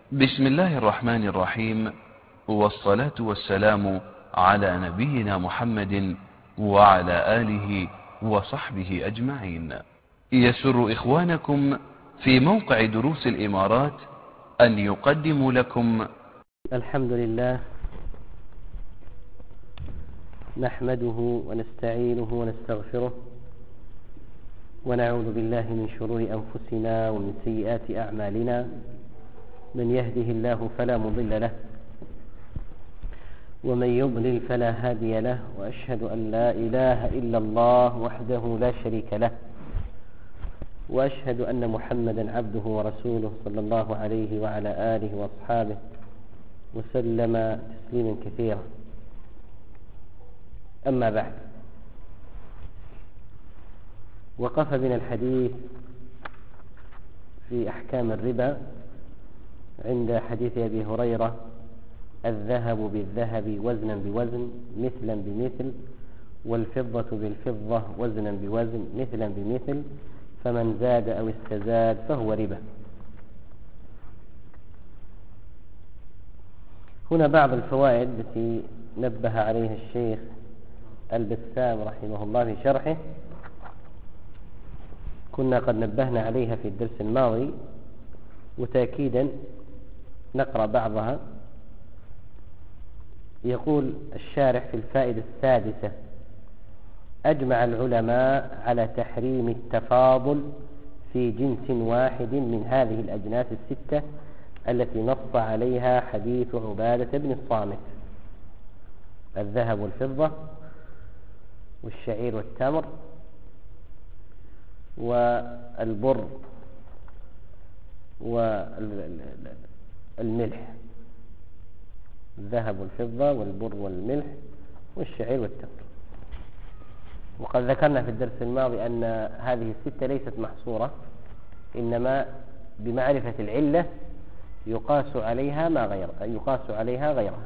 بسم الله الرحمن الرحيم، والصلاة والسلام على نبينا محمد وعلى آله وصحبه أجمعين. يسر إخوانكم في موقع دروس الإمارات أن يقدموا لكم الحمد لله نحمده ونستعينه ونستغفره ونعوذ بالله من شرور أنفسنا ومن سيئات أعمالنا. من يهده الله فلا مضل له ومن يضلل فلا هادي له، وأشهد أن لا إله إلا الله وحده لا شريك له، وأشهد أن محمدا عبده ورسوله صلى الله عليه وعلى آله وأصحابه وسلم تسليما كثيرا. أما بعد، وقف بنا الحديث في أحكام الربا عند حديث أبي هريرة: الذهب بالذهب وزنا بوزن مثلا بمثل، والفضة بالفضة وزنا بوزن مثلا بمثل، فمن زاد أو استزاد فهو ربا. هنا بعض الفوائد التي نبه عليها الشيخ البسام رحمه الله في شرحه، كنا قد نبهنا عليها في الدرس الماضي، وتأكيدا نقرأ بعضها. يقول الشارح في الفائدة السادسة: أجمع العلماء على تحريم التفاضل في جنس واحد من هذه الأجناس الستة التي نص عليها حديث عبادة بن الصامت: الذهب والفضة والشعير والتمر والبر والملح. الذهب والفضة والبر والملح والشعير والتمر. وقد ذكرنا في الدرس الماضي أن هذه الستة ليست محصورة، إنما بمعرفة العلة يقاس عليها غيرها.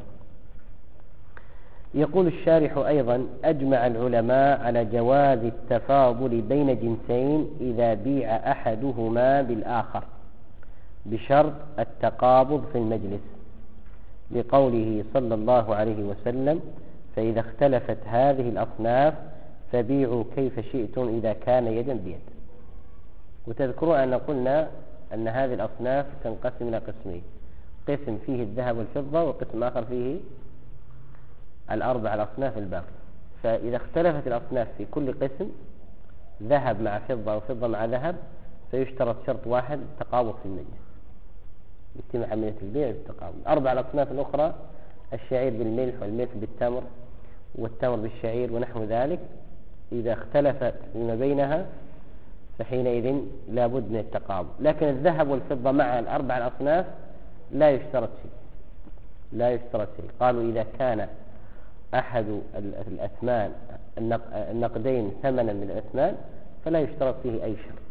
يقول الشارح أيضا: أجمع العلماء على جواز التفاضل بين جنسين إذا بيع أحدهما بالآخر بشرط التقابض في المجلس، لقوله صلى الله عليه وسلم: فإذا اختلفت هذه الأصناف فبيعوا كيف شئتم إذا كان يدا بيد. وتذكرون أن قلنا أن هذه الأصناف تنقسم إلى قسمين: قسم فيه الذهب والفضة، وقسم آخر فيه الأربع الأصناف الباقية. فإذا اختلفت الأصناف في كل قسم، ذهب مع فضة وفضة مع ذهب، فيشترط شرط واحد: التقابض في المجلس، يتم عملية البيع بالتقابض. أربع الأصناف الأخرى: الشعير بالملح، والملح بالتمر، والتمر بالشعير ونحو ذلك، إذا اختلفت فيما بينها فحينئذ لا بد من التقابض. لكن الذهب والفضة مع الأربع الأصناف لا يشترط شيء. قالوا إذا كان أحد الأثمان النقدين ثمنا من الأثمان فلا يشترط فيه أي شرط.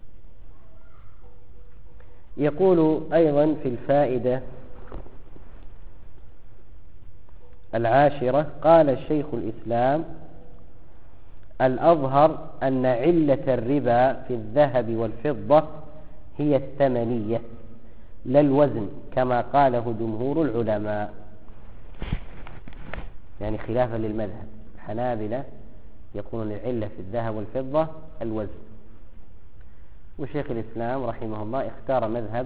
يقول أيضا في الفائدة العاشرة: قال شيخ الإسلام: الأظهر أن علة الربا في الذهب والفضة هي الثمنية لا الوزن، كما قاله جمهور العلماء. يعني خلافا للمذهب، الحنابلة يقولون العلة في الذهب والفضة الوزن، وشيخ الإسلام رحمه الله اختار مذهب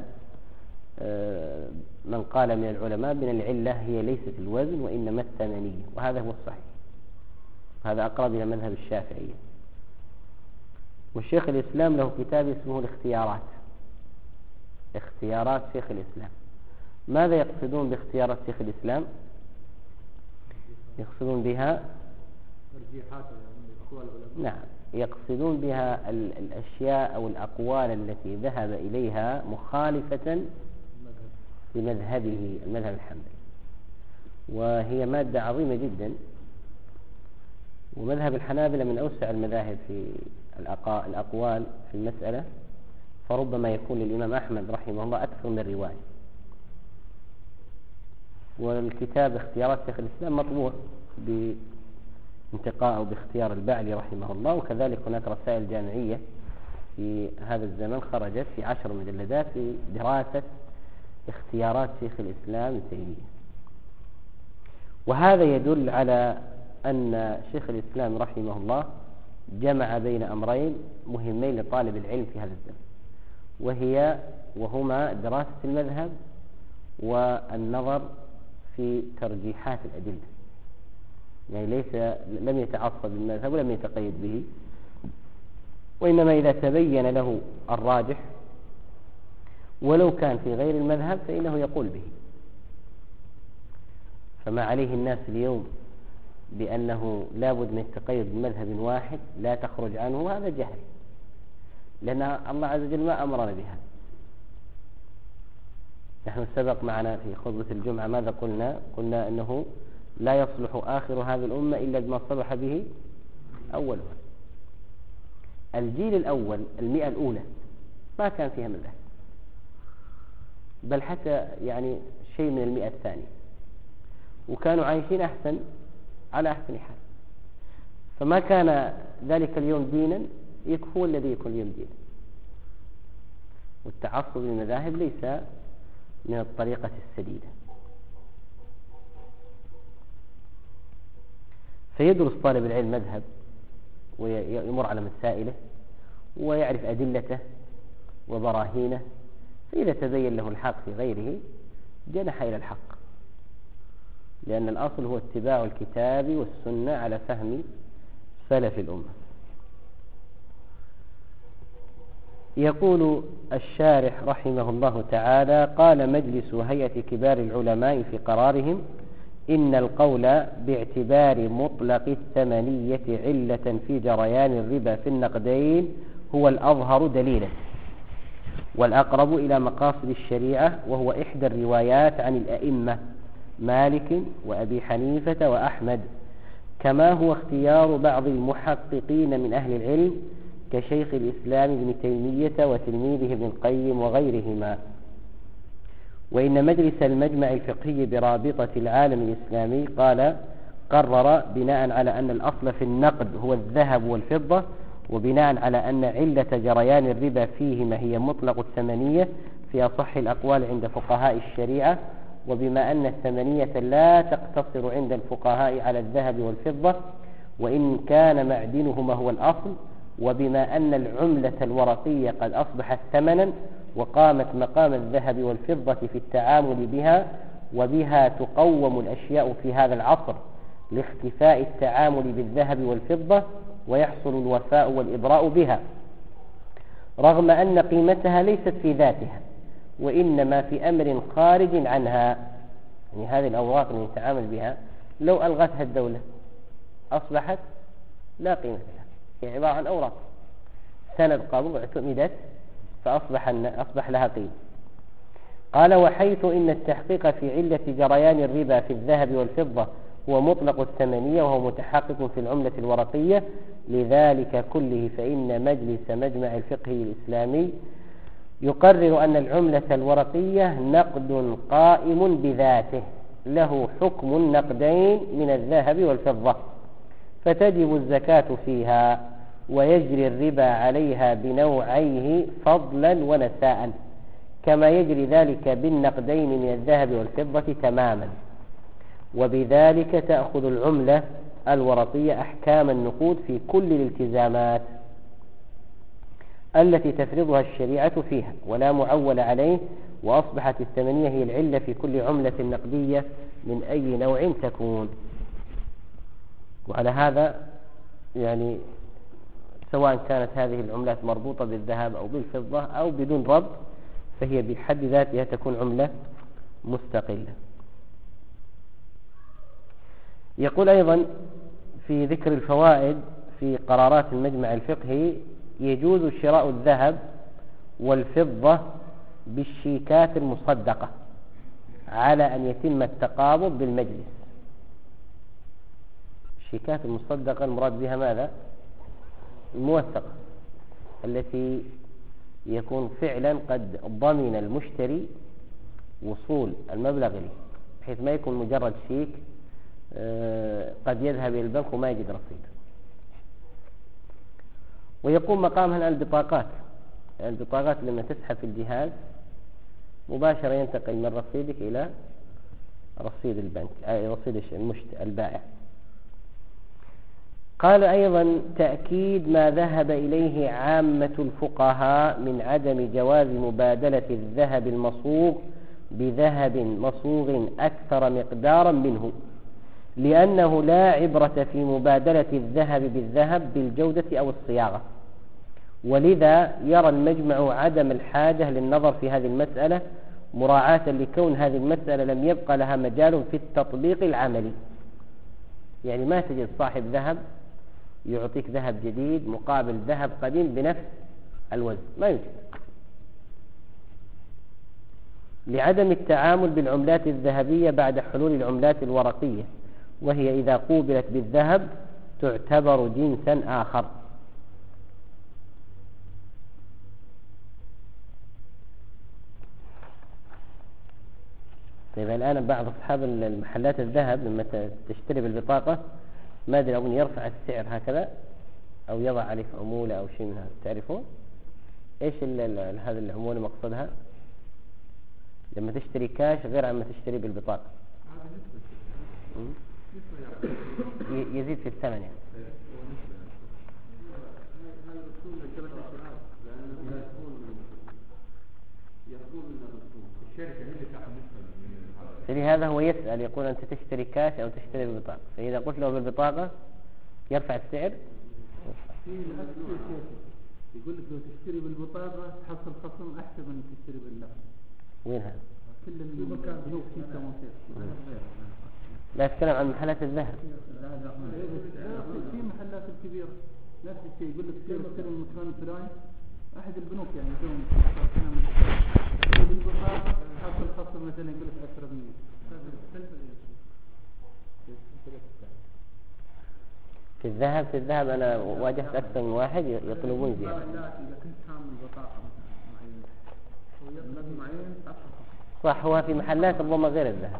من قال من العلماء بأن العلة هي ليست الوزن وإنما الثمنية، وهذا هو الصحيح، هذا أقرب إلى مذهب الشافعية. والشيخ الإسلام له كتاب اسمه اختيارات شيخ الإسلام. ماذا يقصدون باختيارات شيخ الإسلام؟ يقصدون بها نعم، يقصدون بها الأشياء أو الأقوال التي ذهب إليها مخالفة لمذهبه المذهب الحنبلي، وهي مادة عظيمة جدا. ومذهب الحنابلة من أوسع المذاهب في الأقوال في المسألة، فربما يكون للإمام أحمد رحمه الله أكثر من رواية. والكتاب اختيارات شيخ الإسلام مطبوع بانتقاء أو باختيار البعلي رحمه الله، وكذلك هناك رسائل جامعية في هذا الزمن خرجت في 10 مجلدات في دراسة اختيارات شيخ الإسلام ابن تيمية. وهذا يدل على أن شيخ الإسلام رحمه الله جمع بين أمرين مهمين لطالب العلم في هذا الزمن، وهما دراسة المذهب والنظر في ترجيحات الأدلة. يعني لم يتعصب بالمذهب ولم يتقيد به، وإنما إذا تبين له الراجح ولو كان في غير المذهب فإنه يقول به. فما عليه الناس اليوم بأنه لا بد من التقيد بمذهب واحد لا تخرج عنه، هذا جهل، لأن الله عز وجل ما أمرنا بها. نحن سبق معنا في خطبة الجمعة ماذا قلنا أنه لا يصلح آخر هذه الأمة إلا بما صلح به أولها. الجيل الأول 100 الأولى ما كان فيها مذهب، بل حتى يعني شيء من 100 الثانية، وكانوا عايشين على أحسن حال. فما كان ذلك اليوم دينا يكفو الذي يكون اليوم دينا. والتعصب للمذاهب ليس من الطريقة السديدة. فيدرس طالب العلم مذهب ويمر على مسائله ويعرف أدلته وبراهينه، فإذا تبين له الحق في غيره جنح إلى الحق، لأن الأصل هو اتباع الكتاب والسنة على فهم سلف الأمة. يقول الشارح رحمه الله تعالى: قال مجلس هيئة كبار العلماء في قرارهم: إن القول باعتبار مطلق الثمنية علة في جريان الربا في النقدين هو الأظهر دليلا، والأقرب إلى مقاصد الشريعة، وهو إحدى الروايات عن الأئمة مالك وأبي حنيفة وأحمد، كما هو اختيار بعض المحققين من أهل العلم كشيخ الإسلام ابن تيمية وتلميذه ابن القيم وغيرهما. وإن مجلس المجمع الفقهي برابطة العالم الإسلامي قرر بناء على أن الأصل في النقد هو الذهب والفضة، وبناء على أن علة جريان الربا فيهما هي مطلق الثمنية في أصح الأقوال عند فقهاء الشريعة، وبما أن الثمنية لا تقتصر عند الفقهاء على الذهب والفضة وإن كان معدنهما هو الأصل، وبما أن العملة الورقية قد أصبحت ثمنا وقامت مقام الذهب والفضة في التعامل بها، وبها تقوم الأشياء في هذا العصر لاختفاء التعامل بالذهب والفضة، ويحصل الوفاء والإبراء بها، رغم أن قيمتها ليست في ذاتها وإنما في أمر خارج عنها. يعني هذه الأوراق اللي نتعامل بها لو ألغتها الدولة أصبحت لا قيمة لها، هي عبارة عن أوراق سند قابض اعتمدت فأصبح لها قيمة. قال: وحيث إن التحقيق في علة جريان الربا في الذهب والفضة هو مطلق الثمنية وهو متحقق في العملة الورقية، لذلك كله فإن مجلس مجمع الفقه الإسلامي يقرر أن العملة الورقية نقد قائم بذاته له حكم النقدين من الذهب والفضة، فتجب الزكاة فيها، ويجري الربا عليها بنوعيه فضلا ونساء، كما يجري ذلك بالنقدين من الذهب والفضة تماما. وبذلك تأخذ العملة الورقية أحكام النقود في كل الالتزامات التي تفرضها الشريعة فيها، ولا معول عليه، وأصبحت الثمنية هي العلة في كل عملة نقدية من أي نوع تكون. وعلى هذا يعني سواء كانت هذه العملات مربوطة بالذهب أو بالفضة أو بدون ربط، فهي بحد ذاتها تكون عملة مستقلة. يقول أيضا في ذكر الفوائد في قرارات المجمع الفقهي: يجوز شراء الذهب والفضة بالشيكات المصدقة على أن يتم التقابض بالمجلس. الشيكات المصدقة المراد بها ماذا؟ الموثقة، التي يكون فعلا قد ضمن المشتري وصول المبلغ إليه، بحيث ما يكون مجرد شيك قد يذهب إلى البنك وما يجد رصيد. ويقوم مقامها البطاقات. البطاقات لما تسحب في الجهاز مباشرة ينتقل من رصيدك إلى رصيد البنك، أي رصيد البائع. قال أيضا تأكيد ما ذهب إليه عامة الفقهاء من عدم جواز مبادلة الذهب المصوغ بذهب مصوغ أكثر مقدارا منه، لأنه لا عبرة في مبادلة الذهب بالذهب بالجودة أو الصياغة، ولذا يرى المجمع عدم الحاجة للنظر في هذه المسألة، مراعاة لكون هذه المسألة لم يبقى لها مجال في التطبيق العملي. يعني ما تجد صاحب ذهب يعطيك ذهب جديد مقابل ذهب قديم بنفس الوزن، ما يوجد، لعدم التعامل بالعملات الذهبية بعد حلول العملات الورقية، وهي إذا قوبلت بالذهب تعتبر جنسا آخر. طيب الآن بعض أصحاب المحلات الذهب لما تشتري بالبطاقة ما أدري أظن يرفع السعر هكذا أو يضع عليه عمولة أو شيء من هذا، تعرفون إيش هذه العمولة مقصدها لما تشتري كاش غير عما تشتري بالبطاقة؟ يزيد في الثمن يعني. فلهذا هو يسأل يقول أنت تشتري كاش أو تشتري بالبطاقة، فإذا قلت له بالبطاقة يرفع السعر. يقول لك لو تشتري بالبطاقة تحصل خصم أحسن من تشتري بالنقد. وين هذا؟ كل المكان بنوك لا أتكلم عن محلات الذهب. في محلات الكبيرة نفس الشيء، يقول لك تشتري من المكان الفلاني أحد البنوك يعني يسوون بالبطاقة تحصل خصم مثلا يقول لك 10%. في الذهب أنا واجهت أكثر من واحد يطلبون زيادة. إذا كنت حامل بطاقة معين صح، هو في محلات ربما غير الذهب.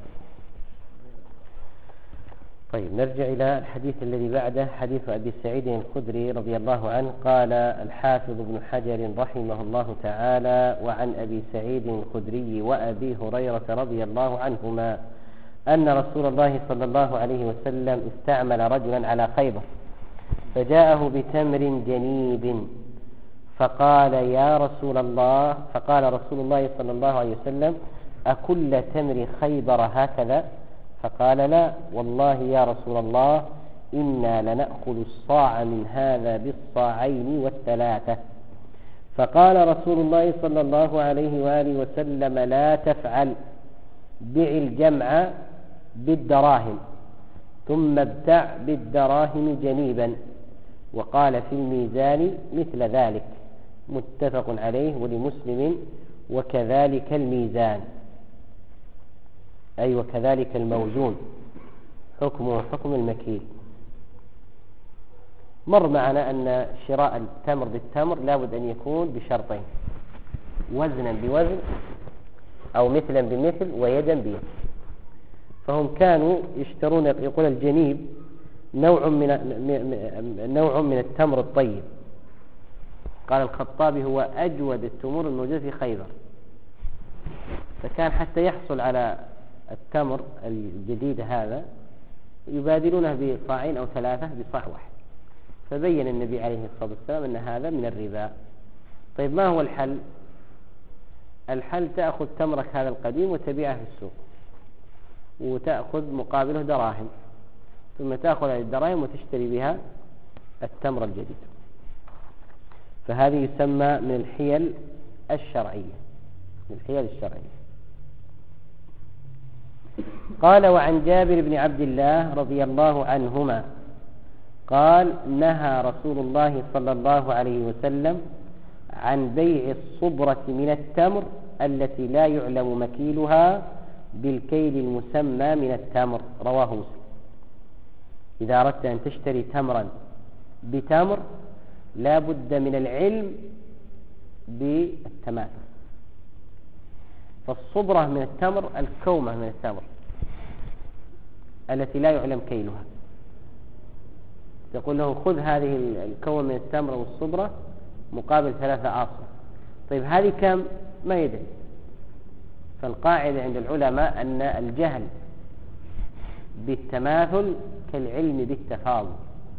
طيب نرجع إلى الحديث الذي بعده، حديث أبي سعيد الخدري رضي الله عنه. قال الحافظ ابن حجر رحمه الله تعالى: وعن أبي سعيد الخدري وأبي هريرة رضي الله عنهما أن رسول الله صلى الله عليه وسلم استعمل رجلا على خيبر فجاءه بتمر جنيب فقال رسول الله صلى الله عليه وسلم: أكل تمر خيبر هكذا؟ فقال: لا والله يا رسول الله، إنا لنأخذ الصاع من هذا بالصاعين والثلاثة. فقال رسول الله صلى الله عليه وآله وسلم: لا تفعل، بع الجمع بالدراهم ثم ابتع بالدراهم جنيبا. وقال في الميزان مثل ذلك، متفق عليه ولمسلم: وكذلك الميزان، أي وكذلك الموزون، حكمه حكم المكيل. مر معنا أن شراء التمر بالتمر لابد أن يكون بشرطين: وزنا بوزن أو مثلا بمثل ويدا بيد. فهم كانوا يشترون، يقول الجنيب نوع من التمر الطيب. قال الخطابي: هو أجود التمور الموجودة في خيبر. فكان حتى يحصل على التمر الجديد هذا يبادلونه بصاعين أو ثلاثة بصاع واحد. فبين النبي عليه الصلاة والسلام أن هذا من الربا. طيب ما هو الحل؟ الحل تأخذ تمرك هذا القديم وتبيعه في السوق وتأخذ مقابله دراهم، ثم تأخذ الدراهم وتشتري بها التمر الجديد. فهذه يسمى من الحيل الشرعية، من الحيل الشرعية. قال: وعن جابر بن عبد الله رضي الله عنهما قال: نهى رسول الله صلى الله عليه وسلم عن بيع الصبرة من التمر التي لا يعلم مكيلها بالكيل المسمى من التمر. رواه مسلم. إذا أردت أن تشتري تمرا بتمر لا بد من العلم بالتماثل. فالصبرة من التمر الكومة من التمر التي لا يعلم كيلها، تقول له: خذ هذه الكومة من التمر والصبرة مقابل 3 آصر. طيب هذه كم؟ ما يدري. فالقاعدة عند العلماء أن الجهل بالتماثل كالعلم بالتفاضل.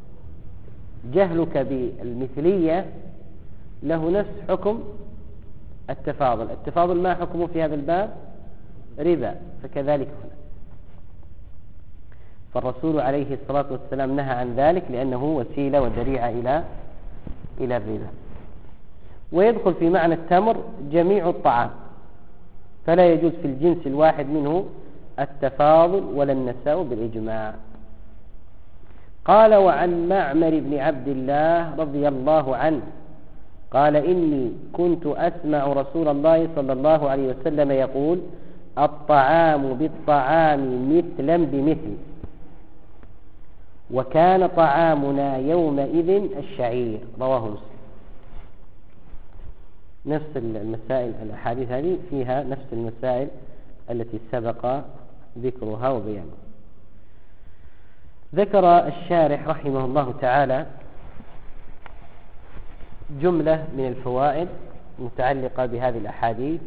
جهلك بالمثلية له نفس حكم التفاضل. التفاضل ما حكمه في هذا الباب؟ ربا، فكذلك هنا. فالرسول عليه الصلاة والسلام نهى عن ذلك لأنه وسيلة وذريعة إلى الربا. ويدخل في معنى التمر جميع الطعام، فلا يجوز في الجنس الواحد منه التفاضل ولا النساء بالإجماع. قال: وعن معمر بن عبد الله رضي الله عنه قال: إني كنت أسمع رسول الله صلى الله عليه وسلم يقول: الطعام بالطعام مثلا بمثل، وكان طعامنا يومئذ الشعير. رواه مسلم. نفس المسائل، الأحاديث هذه فيها نفس المسائل التي سبق ذكرها وبيانها. ذكر الشارح رحمه الله تعالى جملة من الفوائد متعلقة بهذه الأحاديث.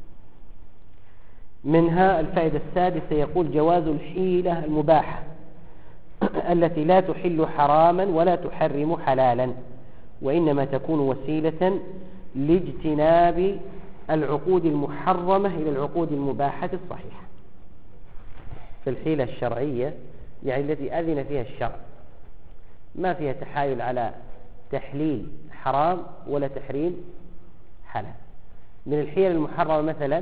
منها الفائدة السادسة، يقول: جواز الحيلة المباحة التي لا تحل حراما ولا تحرم حلالا، وإنما تكون وسيلة لاجتناب العقود المحرمة إلى العقود المباحة الصحيحة. فالحيلة الشرعية يعني التي أذن فيها الشرع، ما فيها تحايل على تحليل حرام ولا تحريم حلال. من الحيل المحرمة مثلا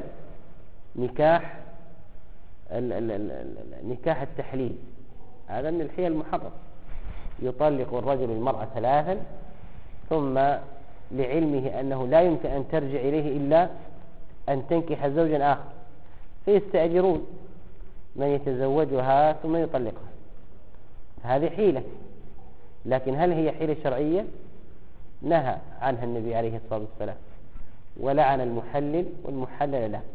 نكاح التحليل، هذا من الحيل المحرمة. يطلق الرجل المرأة 3 ثم لعلمه أنه لا يمكن أن ترجع إليه إلا أن تنكح زوجا آخر، فيستأجرون من يتزوجها ثم يطلقها. هذه حيلة، لكن هل هي حيلة شرعية؟ نهى عنها النبي عليه الصلاة والسلام، ولعن المحلل والمحلل له.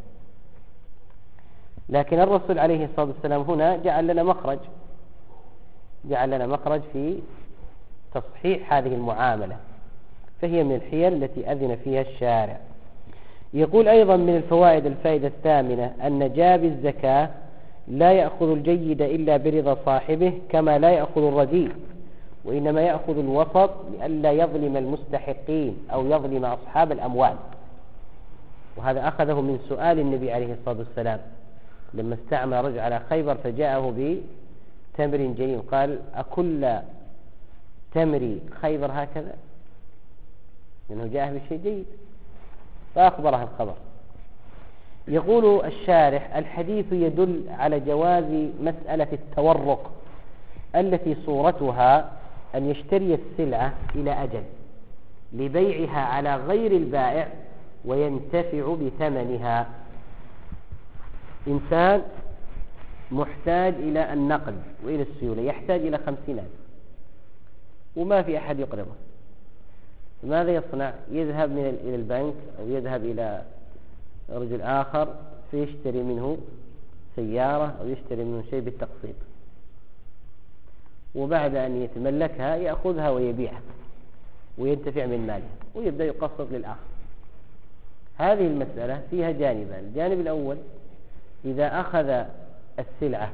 لكن الرسول عليه الصلاة والسلام هنا جعل لنا مخرج في تصحيح هذه المعاملة، فهي من الحيل التي أذن فيها الشارع. يقول أيضا من الفوائد الفائدة الثامنة أن جاب الزكاة لا يأخذ الجيد إلا برضا صاحبه، كما لا يأخذ الرديء، وإنما يأخذ الوسط لئلا يظلم المستحقين أو يظلم أصحاب الأموال. وهذا أخذه من سؤال النبي عليه الصلاة والسلام لما استعمل رجل على خيبر فجاءه بتمر جيد، قال: أكل تمر خيبر هكذا؟ لأنه جاءه بشيء جيد، فأخبره الخبر. يقول الشارح: الحديث يدل على جواز مسألة التورق التي صورتها أن يشتري السلعة إلى أجل لبيعها على غير البائع وينتفع بثمنها. إنسان محتاج إلى النقد وإلى السيولة، يحتاج إلى 50,000 وما في أحد يقرضه، ماذا يصنع؟ يذهب إلى البنك أو يذهب إلى رجل آخر فيشتري منه سيارة أو يشتري منه شيء بالتقسيط، وبعد أن يتملكها يأخذها ويبيعها وينتفع من مالها ويبدأ يقسط للآخر. هذه المسألة فيها جانبان: الجانب الأول إذا أخذ السلعة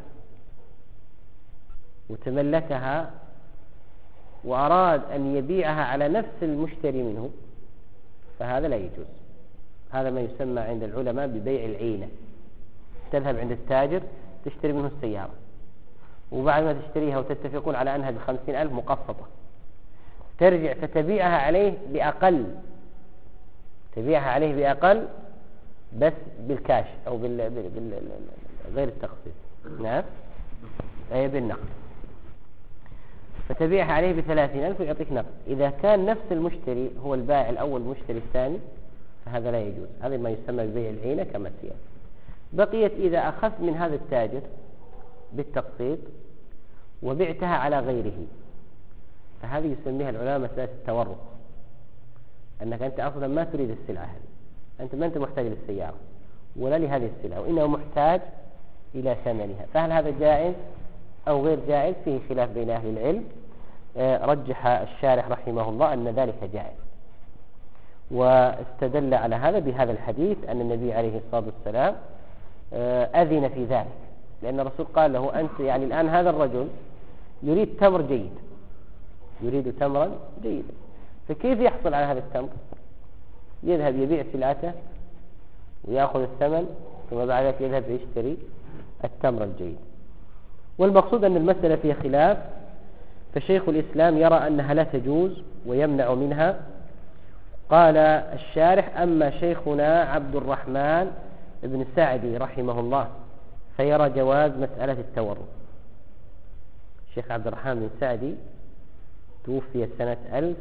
وتملكها وأراد أن يبيعها على نفس المشتري منه فهذا لا يجوز. هذا ما يسمى عند العلماء ببيع العينة. تذهب عند التاجر تشتري منه السيارة، وبعد ما تشتريها وتتفقون على أنها ب50,000 مقسطة، ترجع فتبيعها عليه بأقل، تبيعها عليه بأقل بس بالكاش أو غير التقسيط، نعم، أي بالنقد، فتبيعها عليه ب30,000 ويعطيك نقد. إذا كان نفس المشتري هو البائع الأول والمشتري الثاني فهذا لا يجوز. هذا ما يسمى ببيع العينة كما سيأتي. بقيت إذا أخذت من هذا التاجر بالتقسيط وبعتها على غيره فهذه يسميها العلماء مسألة التورق، أنك أنت أصلا ما تريد السلعة هذه، أنت ما أنت محتاج للسيارة ولا لهذه السلعة، وإنه محتاج إلى ثمنها، فهل هذا جائز أو غير جائز؟ فيه خلاف بين أهل العلم. رجح الشارح رحمه الله أن ذلك جائز، واستدل على هذا بهذا الحديث أن النبي عليه الصلاة والسلام أذن في ذلك، لأن الرسول قال له أنت يعني الآن هذا الرجل يريد تمر جيد، يريد تمرا جيدا، فكيف يحصل على هذا التمر؟ يذهب يبيع سلعته ويأخذ الثمن، ثم بعد ذلك يذهب يشتري التمر الجيد. والمقصود أن المسألة فيها خلاف، فشيخ الإسلام يرى أنها لا تجوز ويمنع منها. قال الشارح: أما شيخنا عبد الرحمن بن سعدي رحمه الله فيرى جواز مسألة التورق. الشيخ عبد الرحمن بن سعدي توفي سنة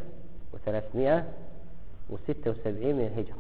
1376 من الهجرة،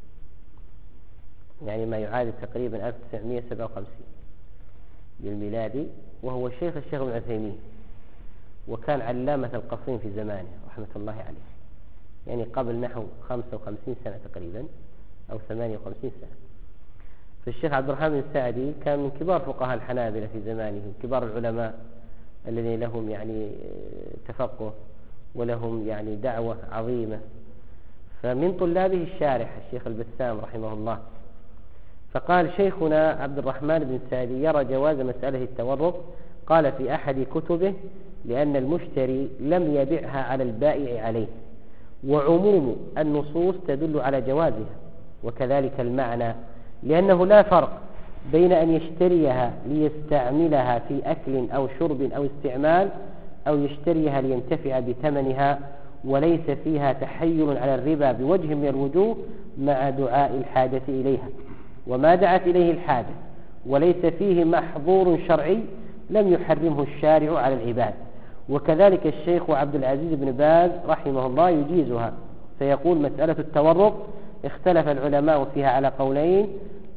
يعني ما يعادل تقريبا 1957 بالميلادي، وهو الشيخ ابن عثيمين، وكان علامة القصيم في زمانه رحمة الله عليه، يعني قبل نحو 55 سنة تقريبا أو 58 سنة. فالشيخ عبد الرحمن بن سعدي كان من كبار فقهاء الحنابلة في زمانه، كبار العلماء الذين لهم يعني تفقه ولهم يعني دعوة عظيمة. فمن طلابه الشارح الشيخ البسام رحمه الله. فقال شيخنا عبد الرحمن بن سعدي يرى جواز مسألة التورق. قال في أحد كتبه: لأن المشتري لم يبيعها على البائع عليه، وعموم النصوص تدل على جوازها، وكذلك المعنى، لأنه لا فرق بين أن يشتريها ليستعملها في أكل أو شرب أو استعمال، أو يشتريها لينتفع بثمنها، وليس فيها تحيل على الربا بوجه من الوجوه مع دعاء الحاجة إليها، وما دعت إليه الحاجة وليس فيه محظور شرعي لم يحرمه الشارع على العباد. وكذلك الشيخ عبد العزيز بن باز رحمه الله يجيزها، فيقول: مسألة التورق اختلف العلماء فيها على قولين،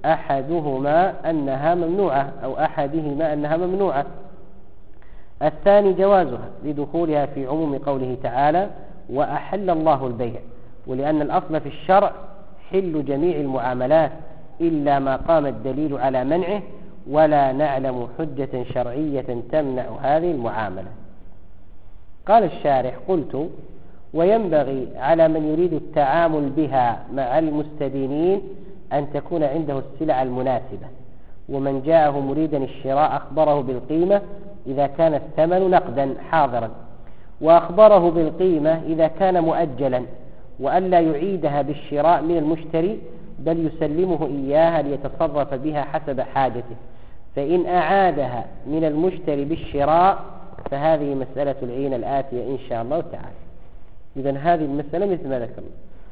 أحدهما أنها ممنوعة، أو أحدهما أنها ممنوعة. الثاني جوازها لدخولها في عموم قوله تعالى: وأحل الله البيع، ولأن الأصل في الشرع حل جميع المعاملات إلا ما قام الدليل على منعه، ولا نعلم حجة شرعية تمنع هذه المعاملة. قال الشارح: قلت: وينبغي على من يريد التعامل بها مع المستدينين أن تكون عنده السلع المناسبة، ومن جاءه مريدا الشراء أخبره بالقيمة إذا كان الثمن نقدا حاضرا، وأخبره بالقيمة إذا كان مؤجلا، وألا يعيدها بالشراء من المشتري، بل يسلمه إياها ليتصرف بها حسب حاجته، فإن أعادها من المشتري بالشراء فهذه مسألة العين الآتية إن شاء الله تعالى. إذن هذه المسألة مثل ما ذكرنا،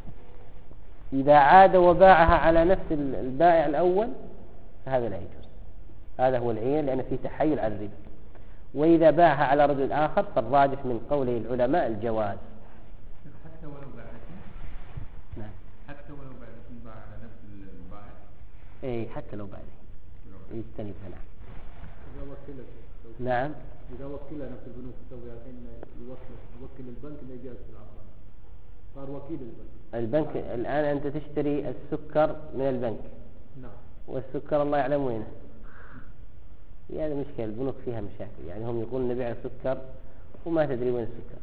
إذا عاد وباعها على نفس البائع الأول فهذا لا يجوز، هذا هو العين، لأن فيه تحيل على الربا. وإذا باعها على رجل آخر فالراجح من قوله العلماء الجواز. حتى ولو باعتين؟ نعم. حتى ولو باعتين باع على نفس البائع؟ إيه، حتى لو باعتين يجتنبها. نعم. إذا وكلت. نعم. إذا وكلها نفس البنوك تسوي الحين يوكل البنك اللي جالس في العقار، صار وكيل البنك الآن أنت تشتري السكر من البنك. نعم. والسكر الله يعلم وينه. هذا مشكلة، البنوك فيها مشاكل، يعني هم يقولون نبيع السكر وما تدري وين السكر.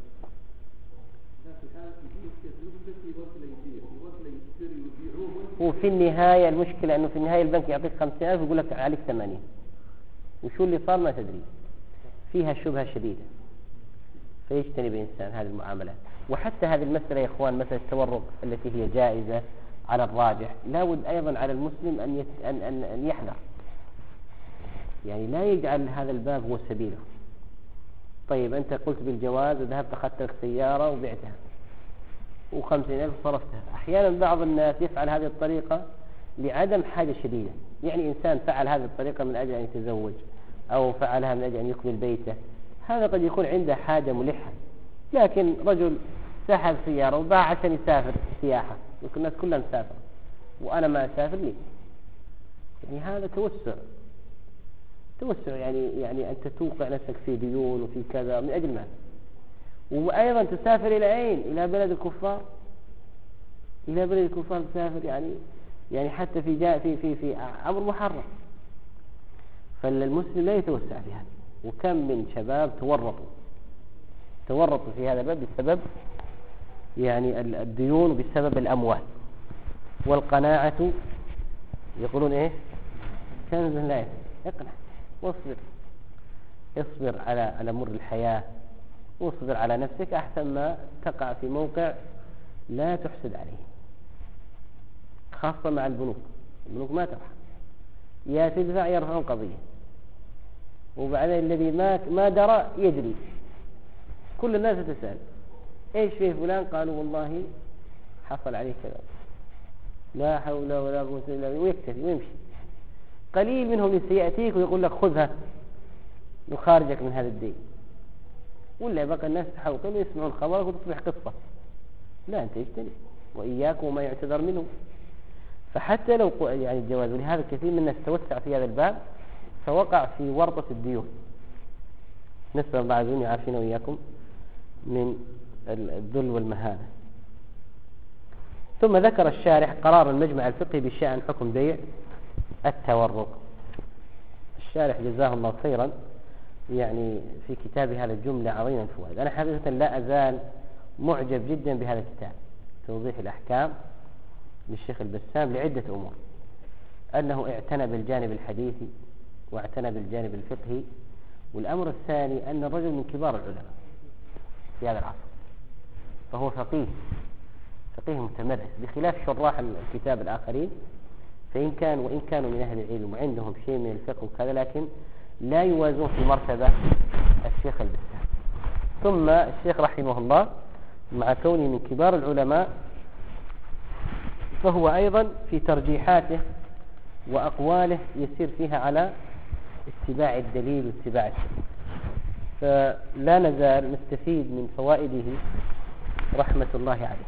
وفي النهاية المشكلة أنه في النهاية البنك يعطيك 50,000 ويقول لك عليك 80، وشو اللي صار ما تدري. فيها شبهة شديدة، فيجتنب الإنسان هذه المعاملات. وحتى هذه المسألة يا إخوان، مسألة التورق التي هي جائزة على الراجح، لا بد أيضا على المسلم أن يحذر، يعني لا يجعل هذا الباب هو سبيله. طيب أنت قلت بالجواز وذهبت أخذت لك سيارة وبعتها و50,000 صرفتها. أحيانا بعض الناس يفعل هذه الطريقة لعدم حاجة شديدة، يعني إنسان فعل هذه الطريقة من أجل أن يتزوج، أو فعلها من أجل أن يكمل بيته، هذا قد يكون عنده حاجة ملحة. لكن رجل سحب سيارة وباع عشان يسافر سياحة، يمكن الناس كلها مسافر وأنا ما أسافر لي، يعني هذا توسع، يعني أنت توقع نفسك في ديون وفي كذا من أجل ماذا؟ وأيضا تسافر إلى أين؟ إلى بلد الكفار، إلى بلد الكفار تسافر، يعني حتى في أمر محرم. فالمسلم لا يتوسع في هذا. وكم من شباب تورطوا في هذا الباب بسبب يعني الديون وبسبب الأموال. والقناعة يقولون إيه؟ كنز لا يفنى. اقنع واصبر، اصبر على مر الحياة، واصبر على نفسك أحسن ما تقع في موقع لا تحسد عليه، خاصة مع البنوك ما ترحم، يا تدفع يرفعون قضية، وبعدين الذي ما درى يجري، كل الناس تسأل ايش فيه فلان، قالوا والله حصل عليه كذا، لا حول ولا قوة إلا بالله، ويكتفي ويمشي. قليل منهم سيأتيك ويقول لك خذها نخارجك من هذا الدين، ولا بقى الناس تحوطون ويسمعون خبرك وتصبح قصة. لا، أنت اجتنب وإياك وما يعتذر منه. فحتى لو يعني الجواز، ولهذا كثير من الناس توسع في هذا الباب فوقع في ورطة الديون. نسأل الله عز وجل يعافينا وإياكم من الذل والمهانة. ثم ذكر الشارح قرار المجمع الفقهي بشأن حكم بيع التورق. الشارح جزاه الله خيرا يعني في كتابه هذا الجملة عظيمة الفوائد. أنا حقيقة لا أزال معجب جدا بهذا الكتاب توضيح الأحكام للشيخ البسام لعدة أمور: أنه اعتنى بالجانب الحديثي واعتنى بالجانب الفقهي، والأمر الثاني أن الرجل من كبار العلماء في هذا العصر، فهو فقيه متمرس بخلاف شراح الكتاب الآخرين، وإن كانوا من أهل العلم وعندهم شيء من الفقه وكذا، لكن لا يوازون في مرتبة الشيخ البسام. ثم الشيخ رحمه الله مع كونه من كبار العلماء فهو أيضا في ترجيحاته وأقواله يسير فيها على اتباع الدليل واتباع السنة، فلا نزال نستفيد من فوائده رحمة الله عليه.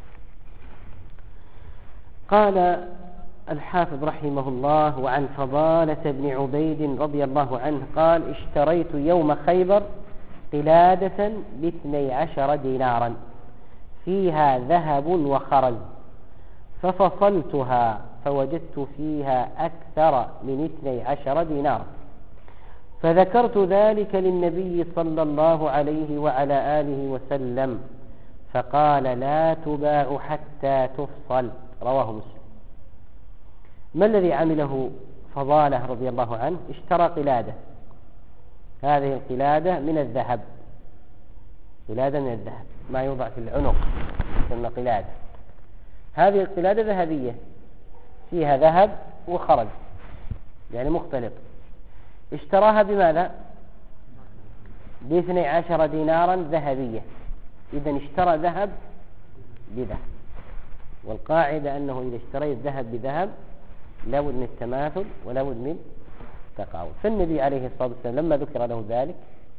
قال الحافظ رحمه الله: وعن فضالة بن عبيد رضي الله عنه قال: اشتريت يوم خيبر قلادة ب12 دينارا فيها ذهب وخرز، ففصلتها فوجدت فيها أكثر من 12 دينارا، فذكرت ذلك للنبي صلى الله عليه وعلى آله وسلم، فقال: لا تباع حتى تفصل. رواه مسلم. ما الذي عمله فضالة رضي الله عنه؟ اشترى قلادة، هذه القلادة من الذهب، قلادة من الذهب ما يوضع في العنق ثم قلادة. هذه القلادة ذهبية فيها ذهب وخرج يعني مختلط. اشتراها بماذا؟ ب12 دينارا ذهبية. إذن اشترى ذهب بذهب، والقاعدة أنه إذا اشتريت ذهب بذهب لا بد من التماثل ولا بد من التقاوم. فالنبي عليه الصلاة والسلام لما ذكر له ذلك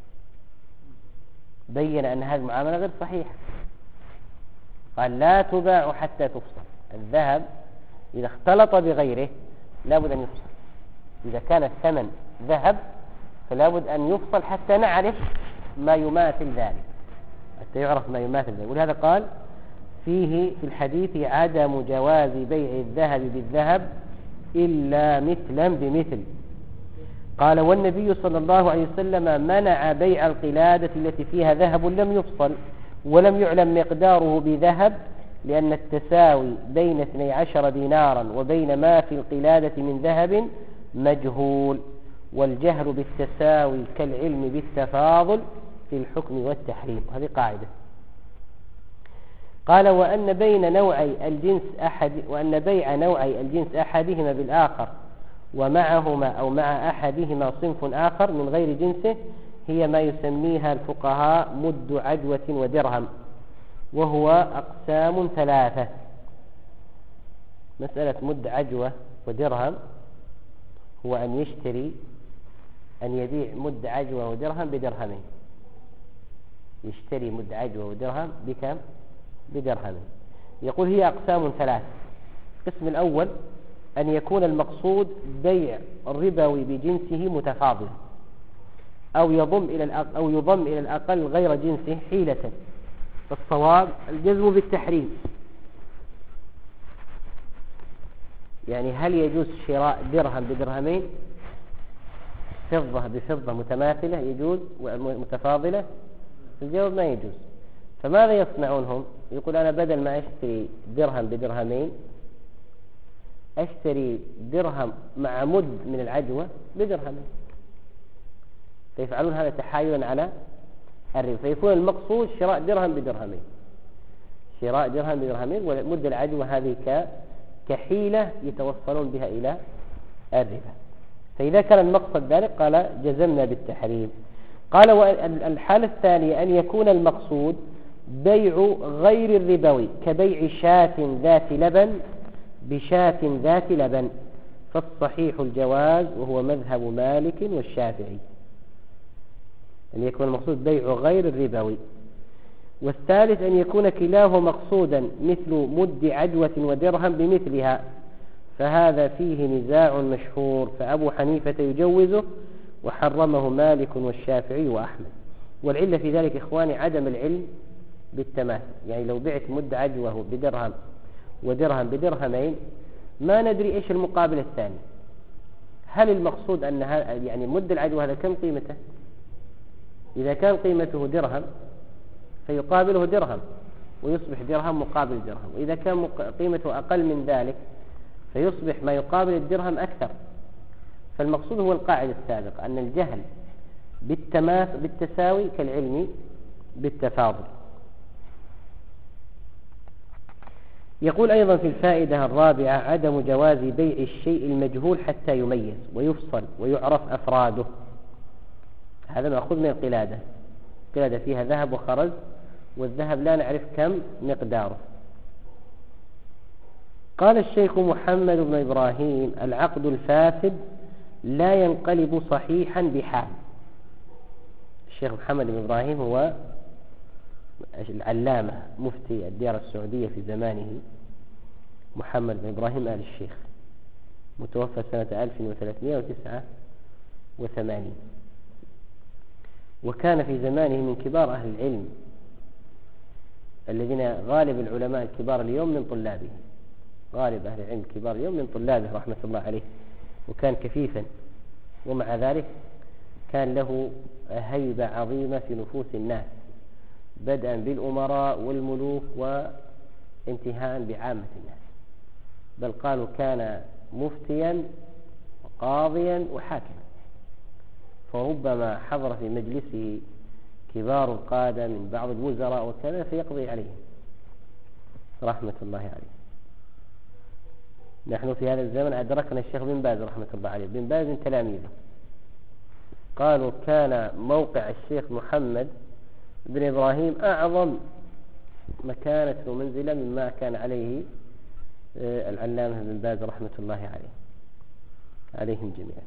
بين أن هذه المعاملة غير صحيحة، قال: لا تباع حتى تفصل. الذهب إذا اختلط بغيره لا بد أن يفصل. إذا كان الثمن ذهب فلا بد أن يفصل حتى نعرف ما يماثل ذلك، حتى يعرف ما يماثل ذلك. ولهذا قال فيه في الحديث: عدم جواز بيع الذهب بالذهب إلا مثلا بمثل. قال: والنبي صلى الله عليه وسلم منع بيع القلادة التي فيها ذهب لم يفصل ولم يعلم مقداره بذهب، لأن التساوي بين 12 دينارا وبين ما في القلادة من ذهب مجهول، والجهل بالتساوي كالعلم بالتفاضل في الحكم والتحريم. هذه قاعدة. قال: وأن بيع نوعي الجنس أحدهما بالآخر ومعهما أو مع أحدهما صنف آخر من غير جنسه هي ما يسميها الفقهاء مد عجوة ودرهم، وهو أقسام 3. مسألة مد عجوة ودرهم هو أن يبيع مد عجوة ودرهم بدرهمين. يشتري مد عجوة ودرهم بكم؟ بدرهمين. يقول هي أقسام 3. القسم الأول أن يكون المقصود بيع الربوي بجنسه متفاضلا، أو يضم إلى الأقل غير جنسه حيلة، فالصواب الجزم بالتحريم. يعني هل يجوز شراء درهم بدرهمين، فضة بفضة متماثلة يجوز ومتفاضلة؟ الجواب ما يجوز. فماذا يصنعون هم؟ يقول: أنا بدل ما أشتري درهم بدرهمين أشتري درهم مع مد من العجوة بدرهم، فيفعلون هذا تحايلا على الربا، فيكون المقصود شراء درهم بدرهمين، شراء درهم بدرهمين، ومد العجوة هذه كحيلة يتوصلون بها إلى الربا. فإذا كان المقصد ذلك قال جزمنا بالتحريم. قال والحالة الثانية أن يكون المقصود بيع غير الربوي كبيع شاة ذات لبن بشاة ذات لبن، فالصحيح الجواز وهو مذهب مالك والشافعي، أن يكون المقصود بيع غير الربوي. والثالث أن يكون كلاه مقصودا مثل مد عجوة ودرهم بمثلها، فهذا فيه نزاع مشهور، فأبو حنيفة يجوزه وحرمه مالك والشافعي وأحمد. والعلة في ذلك إخواني عدم العلم بالتماثل، يعني لو بعت مد عجوة بدرهم ودرهم بدرهمين ما ندري إيش المقابل الثاني. هل المقصود أن يعني مد العجوة هذا كم قيمته؟ إذا كان قيمته درهم فيقابله درهم ويصبح درهم مقابل درهم، وإذا كان قيمته أقل من ذلك فيصبح ما يقابل الدرهم أكثر. فالمقصود هو القاعدة السابقة أن الجهل بالتساوي كالعلم بالتفاضل. يقول أيضا في الفائدة الرابعة عدم جواز بيع الشيء المجهول حتى يميز ويفصل ويعرف أفراده. هذا مأخوذ من القلادة، القلادة فيها ذهب وخرز، والذهب لا نعرف كم مقداره. قال الشيخ محمد بن إبراهيم العقد الفاسد لا ينقلب صحيحا بحال. الشيخ محمد بن إبراهيم هو العلامة مفتي الديار السعودية في زمانه، محمد بن إبراهيم آل الشيخ، متوفى سنة 1389، وكان في زمانه من كبار أهل العلم الذين غالب العلماء الكبار اليوم من طلابه، غالب أهل العلم الكبار اليوم من طلابه رحمة الله عليه، وكان كفيفا، ومع ذلك كان له هيبة عظيمة في نفوس الناس، بدءا بالأمراء والملوك وانتهاء بعامة الناس، بل قالوا كان مفتيا وقاضيا وحاكما، فربما حضر في مجلسه كبار القادة من بعض الوزراء وكذا فيقضي عليهم رحمة الله عليه. نحن في هذا الزمن أدركنا الشيخ بن باز رحمة الله عليه، بن باز من تلاميذه، قالوا كان موقع الشيخ محمد بن إبراهيم أعظم مكانة ومنزلة مما كان عليه العلامة بن باز رحمة الله عليهم جميعا.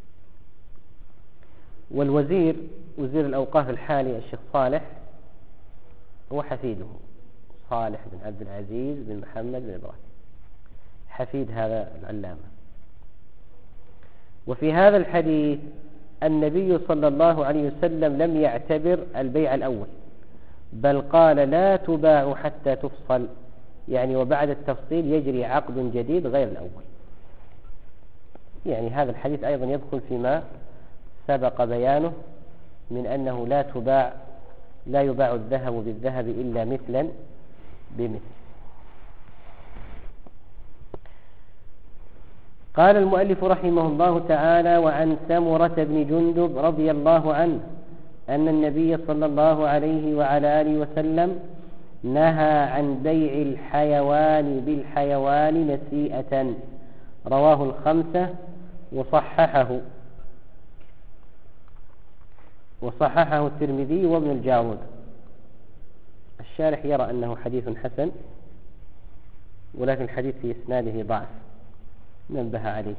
والوزير وزير الأوقاف الحالي الشيخ صالح هو حفيده، صالح بن عبد العزيز بن محمد بن إبراهيم، حفيد هذا العلامة. وفي هذا الحديث النبي صلى الله عليه وسلم لم يعتبر البيع الأول، بل قال لا تباع حتى تفصل، يعني وبعد التفصيل يجري عقد جديد غير الأول. يعني هذا الحديث أيضا يدخل فيما سبق بيانه من أنه لا يباع الذهب بالذهب إلا مثلا بمثل. قال المؤلف رحمه الله تعالى: وعن سمرة بن جندب رضي الله عنه أن النبي صلى الله عليه وعلى آله وسلم نهى عن بيع الحيوان بالحيوان نسيئة، رواه الخمسة وصححه الترمذي وابن الجارود. الشارح يرى أنه حديث حسن، ولكن الحديث في إسناده ضعف نبه عليه.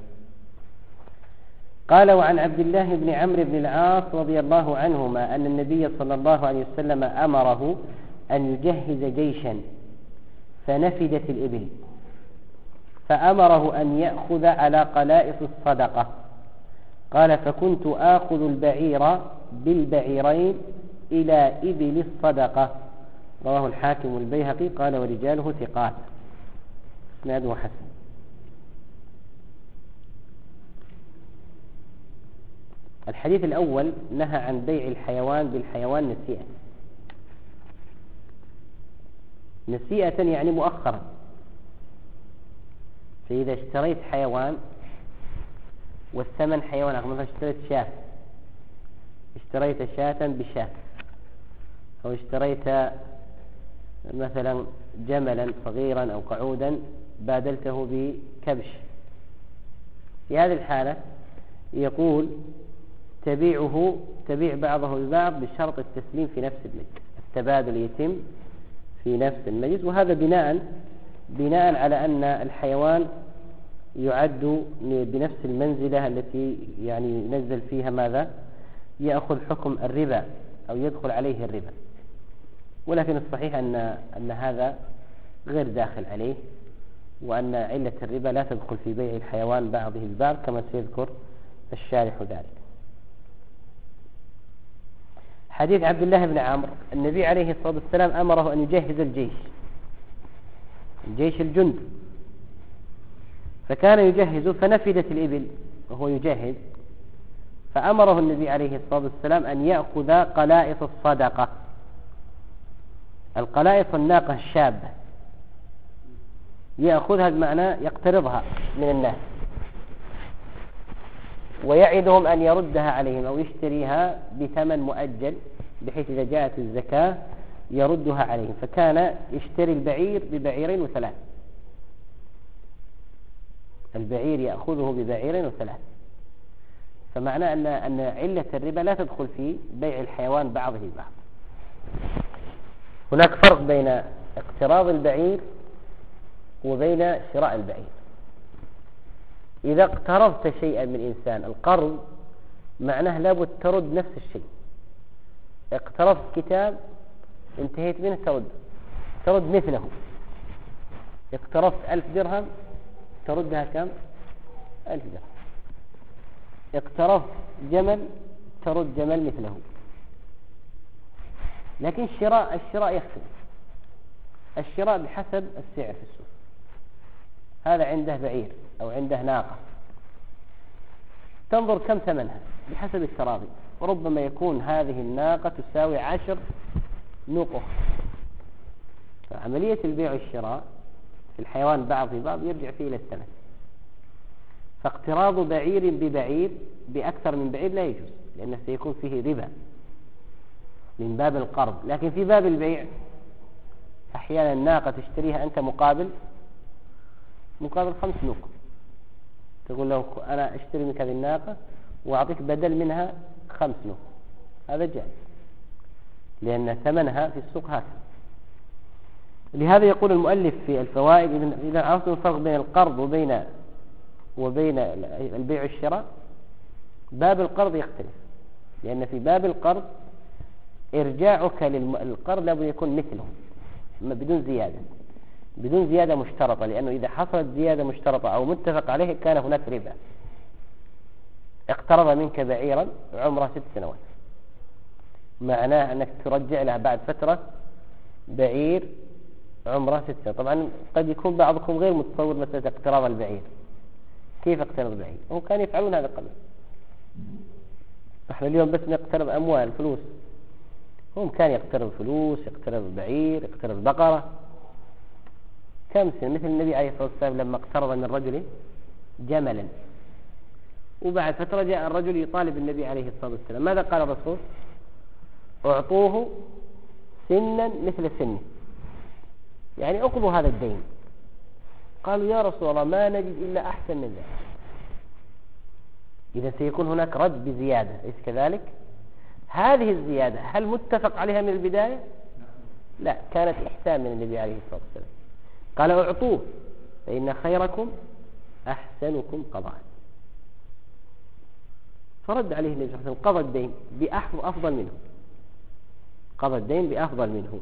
قال: وعن عبد الله بن عمرو بن العاص رضي الله عنهما أن النبي صلى الله عليه وسلم أمره أن يجهز جيشا فنفدت الإبل، فأمره أن يأخذ على قلائص الصدقة. قال: فكنت آخذ البعير بالبعيرين إلى إبل الصدقة. رواه الحاكم والبيهقي. قال: ورجاله ثقات، إسناده حسن. الحديث الأول نهى عن بيع الحيوان بالحيوان نسيئة يعني مؤخرا، فإذا اشتريت حيوان والثمن حيوان آخر، مثلا اشتريت شاة، اشتريت شاة بشاة، أو اشتريت مثلا جملا صغيرا أو قعودا بادلته بكبش، في هذه الحالة يقول تبيع بعضه البعض بشرط التسليم في نفس المجلس، التبادل يتم في نفس المجلس، وهذا بناء على أن الحيوان يعد بنفس المنزلة التي يعني ينزل فيها ماذا؟ يأخذ حكم الربا أو يدخل عليه الربا، ولكن الصحيح أن هذا غير داخل عليه، وأن علة الربا لا تدخل في بيع الحيوان بعضه البعض كما سيذكر الشارح ذلك. حديث عبد الله بن عمرو، النبي عليه الصلاة والسلام أمره أن يجهز الجيش الجند، فكان يجهز فنفدت الإبل وهو يجهز، فأمره النبي عليه الصلاة والسلام أن يأخذ قلائص الصدقة. القلائص الناقة الشابة يأخذها بمعنى يقترضها من الناس، ويعدهم أن يردها عليهم أو يشتريها بثمن مؤجل، بحيث إذا جاءت الزكاة يردها عليهم. فكان يشتري البعير ببعيرين وثلاث، البعير يأخذه ببعيرين وثلاث، فمعنى أن علة الربا لا تدخل في بيع الحيوان بعضه البعض. هناك فرق بين اقتراض البعير وبين شراء البعير. إذا اقترضت شيئا من إنسان، القرض معناه لابد ترد نفس الشيء. اقترضت كتاب انتهيت منه ترد مثله. اقترضت 1000 درهم تردها كم؟ 1000 درهم. اقترضت جمل ترد جمل مثله. لكن الشراء يختلف. الشراء بحسب السعر في السوق. هذا عنده بعير أو عنده ناقة، تنظر كم ثمنها بحسب التراضي، وربما يكون هذه الناقة تساوي 10 نقط. فعملية البيع والشراء في الحيوان بعض في بعض يرجع فيه إلى الثمن. فاقتراض بعير ببعير بأكثر من بعير لا يجوز، لأنه سيكون فيه ربا من باب القرض. لكن في باب البيع أحيانا الناقة تشتريها أنت مقابل 5 نقط، تقول له أنا أشتري منك هذه الناقة وأعطيك بدل منها 5 نقط، هذا جائز لأن ثمنها في السوق هكذا. لهذا يقول المؤلف في الفوائد: إذا عرفتم الفرق بين القرض وبين البيع والشراء، باب القرض يختلف، لأن في باب القرض إرجاعك للقرض لابد يكون مثله بدون زيادة مشترطة، لأنه إذا حصلت زيادة مشترطة أو متفق عليه كان هناك ربا. اقترض منك بعيرا عمره 6 سنوات، معناه أنك ترجع له بعد فترة بعير عمره 6 سنوات. طبعا قد يكون بعضكم غير متصور مسألة اقتراض البعير. كيف اقترض البعير؟ هم كانوا يفعلون هذا قبل. احنا اليوم بس نقترض أموال فلوس، هم كان يقترض فلوس، يقترض بعير، يقترض بقرة. كم سنة؟ مثل النبي عليه الصلاة والسلام لما اقترض من رجل جملا، وبعد فترة جاء الرجل يطالب النبي عليه الصلاة والسلام، ماذا قال الرسول؟ اعطوه سنا مثل سنه، يعني اقضوا هذا الدين. قالوا يا رسول الله ما نجد إلا أحسن من ذلك. إذا سيكون هناك رد بزيادة، أليس كذلك؟ هذه الزيادة هل متفق عليها من البداية؟ لا، كانت إحسان من النبي عليه الصلاة والسلام. قال اعطوه فإن خيركم أحسنكم قضاء. فرد عليه النبي صلى الله عليه وسلم، قضى الدين بأفضل منه.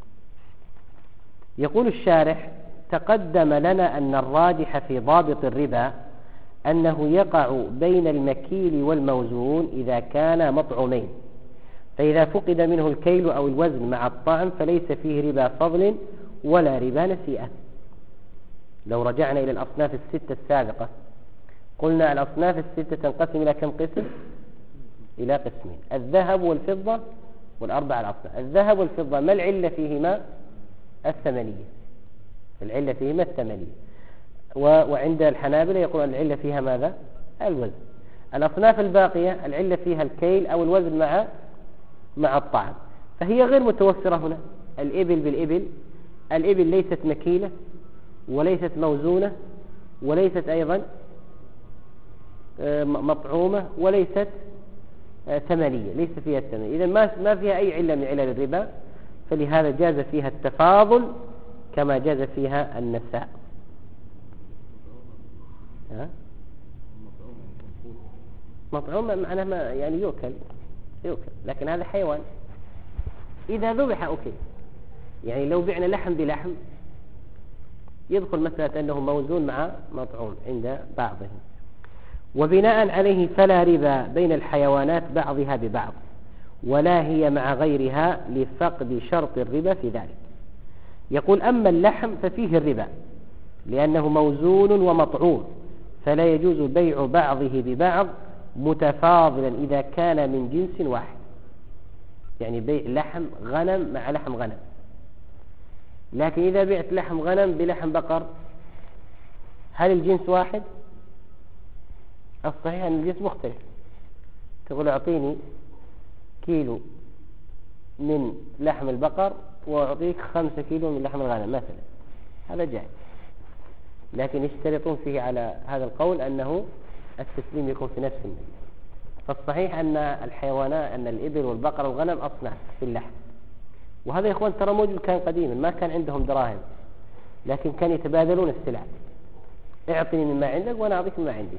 يقول الشارح: تقدم لنا أن الراجح في ضابط الربا أنه يقع بين المكيل والموزون إذا كانا مطعومين، فإذا فقد منه الكيل أو الوزن مع الطعم فليس فيه ربا فضل ولا ربا نسيئة. لو رجعنا إلى الأصناف 6 السابقة قلنا الأصناف 6 تنقسم إلى كم قسم؟ إلى قسمين: الذهب والفضة والأربع الأصناف. الذهب والفضة ما العلة فيهما؟ الثمنية. وعند الحنابلة يقول العلة فيها ماذا؟ الوزن. الأصناف الباقية العلة فيها الكيل أو الوزن مع الطعام، فهي غير متوفرة هنا. الإبل بالإبل، الإبل ليست مكيلة وليست موزونة وليست أيضا مطعومة وليست ثمنية، ليس فيها الثمن. إذا ما فيها أي علة من علل الربا، فلهذا جاز فيها التفاضل كما جاز فيها النساء. مطعوم معناه يعني يؤكل، لكن هذا حيوان إذا ذبح أوكي. يعني لو بعنا لحم بلحم يدخل مسألة أنه موزون مع مطعوم عند بعضهم. وبناء عليه فلا ربا بين الحيوانات بعضها ببعض، ولا هي مع غيرها لفقد شرط الربا في ذلك. يقول أما اللحم ففيه الربا لأنه موزون ومطعوم، فلا يجوز بيع بعضه ببعض متفاضلا إذا كان من جنس واحد. يعني بيع لحم غنم مع لحم غنم، لكن إذا بعت لحم غنم بلحم بقر هل الجنس واحد؟ الصحيح أن الجنس مختلف. تقول أعطيني كيلو من لحم البقر وأعطيك 5 كيلو من لحم الغنم مثلا، هذا جائز، لكن يشترطون فيه على هذا القول أنه التسليم يكون في نفس المجلس. فالصحيح أن الحيوانات أن الإبل والبقر والغنم أصناف في اللحم، وهذا يا إخوان ترى موجود كان قديما، ما كان عندهم دراهم لكن كانوا يتبادلون السلع، اعطني مما عندك وأنا أعطيك مما عندي.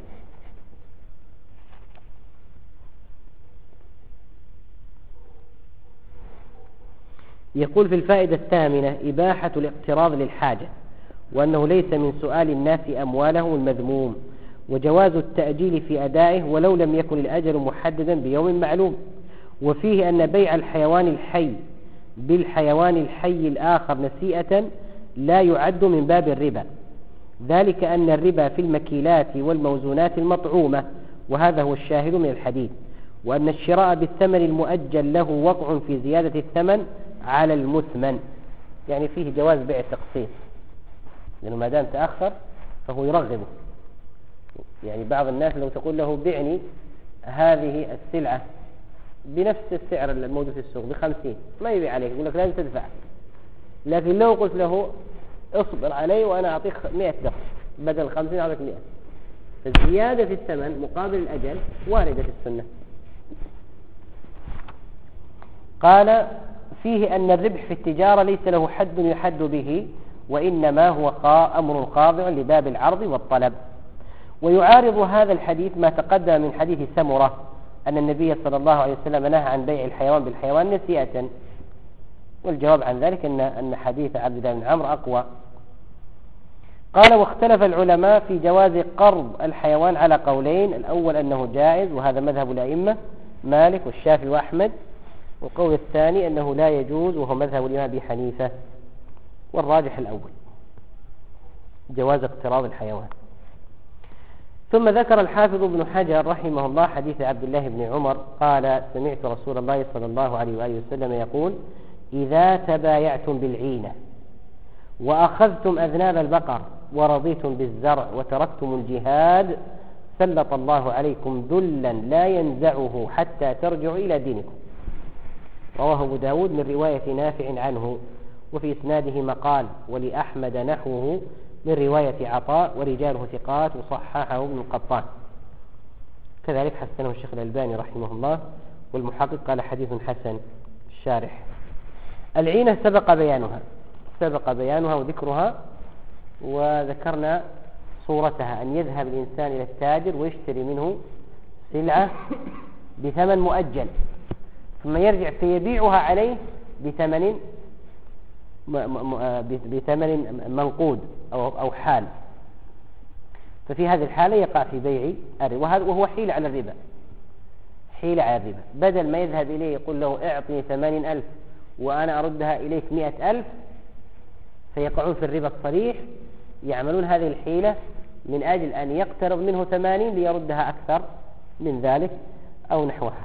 يقول في الفائدة الثامنة إباحة الاقتراض للحاجة، وأنه ليس من سؤال الناس أموالهم المذموم، وجواز التأجيل في أدائه ولو لم يكن الأجل محددا بيوم معلوم. وفيه أن بيع الحيوان الحي بالحيوان الحي الآخر نسيئة لا يعد من باب الربا، ذلك أن الربا في المكيلات والموزونات المطعومة، وهذا هو الشاهد من الحديث. وأن الشراء بالثمن المؤجل له وقع في زيادة الثمن على المثمن، يعني فيه جواز بيع التقسيط، لأنه ما دام تأخر فهو يرغبه. يعني بعض الناس لو تقول له بعني هذه السلعة بنفس السعر الموجود في السوق ب50 ما يبيع عليك، يقول لك لازم تدفع. لكن لو قلت له اصبر علي وأنا أعطيك 100 درهم بدل 50 أعطيك 100، فالزيادة في الثمن مقابل الأجل واردة في السنة. قال فيه أن الربح في التجارة ليس له حد يحد به، وإنما هو أمر خاضع لباب العرض والطلب. ويعارض هذا الحديث ما تقدم من حديث سمرة أن النبي صلى الله عليه وسلم نهى عن بيع الحيوان بالحيوان نسيئة، والجواب عن ذلك أن حديث عبد الله بن عمرو أقوى. قال واختلف العلماء في جواز قرض الحيوان على قولين، الأول أنه جائز وهذا مذهب الأئمة مالك والشافعي وأحمد، والقول الثاني أنه لا يجوز وهو مذهب الإمام أبي حنيفة، والراجح الأول جواز اقتراض الحيوان. ثم ذكر الحافظ ابن حجر رحمه الله حديث عبد الله بن عمر قال سمعت رسول الله صلى الله عليه وآله وسلم يقول إذا تبايعتم بالعينة وأخذتم أذناب البقر ورضيتم بالزرع وتركتم الجهاد سلط الله عليكم ذلا لا ينزعه حتى ترجعوا إلى دينكم. رواه أبو داود من رواية نافع عنه، وفي إسناده مقال، ولأحمد نحوه من رواية عطاء ورجاله ثقات، وصححه ابن القطان، كذلك حسنه الشيخ الألباني رحمه الله، والمحقق قال حديث حسن. الشارح العينة سبق بيانها وذكرها، وذكرنا صورتها أن يذهب الإنسان إلى التاجر ويشتري منه سلعة بثمن مؤجل ثم يرجع فيبيعها عليه بثمن منقود أو حال، ففي هذه الحالة يقع في بيع الربا، وهو حيلة على الربا. بدل ما يذهب إليه يقول له اعطني 80,000 وأنا أردها إليك 100,000، فيقعون في الربا الصريح، يعملون هذه الحيلة من أجل أن يقترض منه 80 ليردها أكثر من ذلك أو نحوها.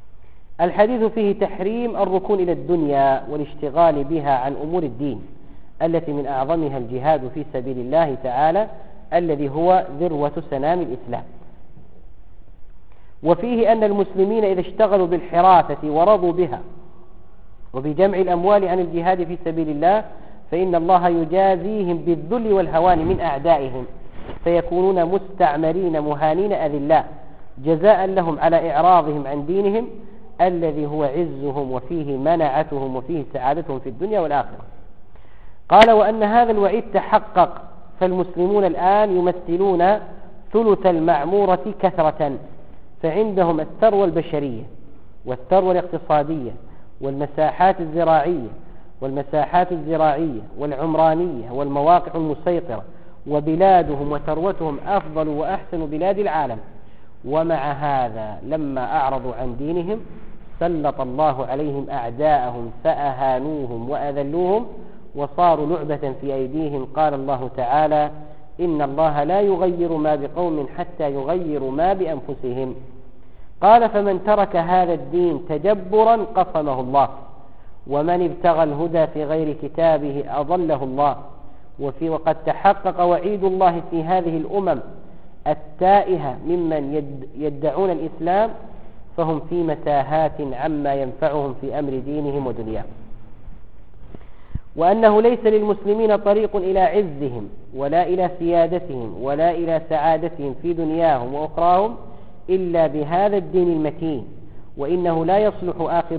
الحديث فيه تحريم الركون إلى الدنيا والاشتغال بها عن أمور الدين، التي من أعظمها الجهاد في سبيل الله تعالى الذي هو ذروة سنام الإسلام. وفيه أن المسلمين إذا اشتغلوا بالحراثة ورضوا بها وبجمع الأموال عن الجهاد في سبيل الله فإن الله يجازيهم بالذل والهوان من أعدائهم فيكونون مستعمرين مهانين أذلاء جزاء لهم على إعراضهم عن دينهم الذي هو عزهم وفيه منعتهم وفيه سعادتهم في الدنيا والآخرة. قال وأن هذا الوعيد تحقق فالمسلمون الآن يمثلون ثلث المعمورة كثرة فعندهم الثروة البشرية والثروة الاقتصادية والمساحات الزراعية والعمرانية والمواقع المسيطرة وبلادهم وثروتهم أفضل وأحسن بلاد العالم. ومع هذا لما أعرضوا عن دينهم سلط الله عليهم أعداءهم فأهانوهم وأذلوهم وصاروا لعبة في أيديهم. قال الله تعالى إن الله لا يغير ما بقوم حتى يغيروا ما بأنفسهم. قال فمن ترك هذا الدين تجبرا قصمه الله ومن ابتغى الهدى في غير كتابه أضله الله. وقد تحقق وعيد الله في هذه الأمم التائهة ممن يدعون الإسلام فهم في متاهات عما ينفعهم في أمر دينهم ودنياهم. وأنه ليس للمسلمين طريق إلى عزهم ولا إلى سيادتهم ولا إلى سعادتهم في دنياهم وأخراهم إلا بهذا الدين المتين. وإنه لا يصلح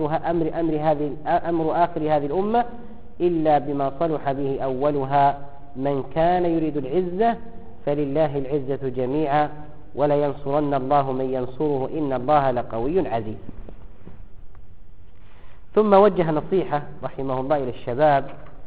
أمر آخر هذه الأمة إلا بما صلح به أولها. من كان يريد العزة فلله العزة جميعا ولا ينصرن الله من ينصره إن الله لقوي عزيز. ثم وجه نصيحة رحمه الله إلى الشباب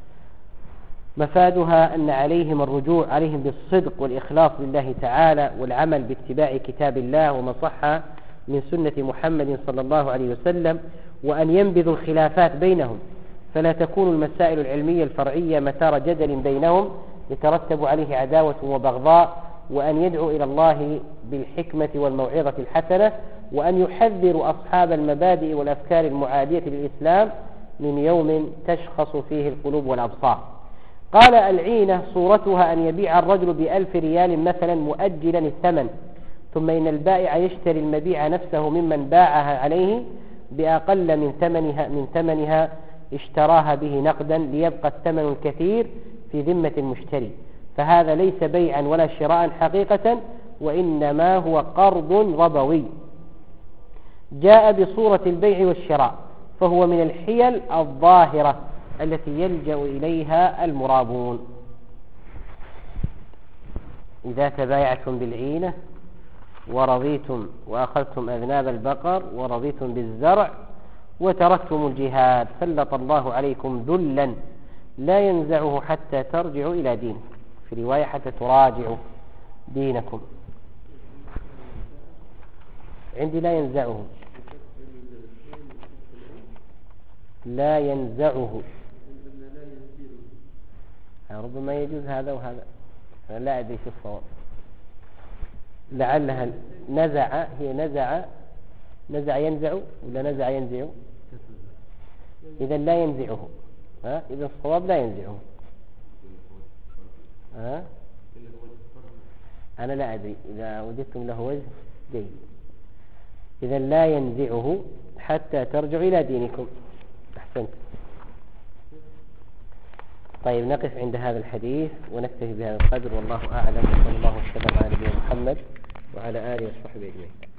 مفادها أن عليهم بالصدق والإخلاص لله تعالى والعمل باتباع كتاب الله وما صح من سنة محمد صلى الله عليه وسلم وأن ينبذوا الخلافات بينهم فلا تكون المسائل العلمية الفرعية مثار جدل بينهم يترتب عليه عداوة وبغضاء وأن يدعو إلى الله بالحكمة والموعظة الحسنة وأن يحذر أصحاب المبادئ والأفكار المعادية للإسلام من يوم تشخص فيه القلوب والأبصار. قال العينة صورتها أن يبيع الرجل ب1000 ريال مثلا مؤجلا الثمن ثم إن البائع يشتري المبيع نفسه ممن باعها عليه بأقل من ثمنها اشتراها به نقدا ليبقى الثمن الكثير في ذمة المشتري فهذا ليس بيعا ولا شراء حقيقة وإنما هو قرض ربوي جاء بصورة البيع والشراء فهو من الحيل الظاهرة التي يلجأ إليها المرابون. إذا تبايعتم بالعينة ورضيتم وأخذتم أذناب البقر ورضيتم بالزرع وتركتم الجهاد سلط الله عليكم ذلا لا ينزعه حتى ترجعوا إلى دينكم في رواية حتى تراجعوا دينكم. عندي لا ينزعه ربما يجوز هذا وهذا لا أدري شو الصواب لعلها نزع هي نزع ينزع ولا نزع ينزع إذا لا ينزعه إذا الصواب لا ينزعه أنا لا أدري إذا وجدتم له وجه جيد. إذا لا ينزعه حتى ترجعوا إلى دينكم. أحسنت. طيب نقف عند هذا الحديث ونكتفي بهذا القدر والله أعلم. صلى الله وسلم على نبينا محمد وعلى آله وصحبه أجمعين.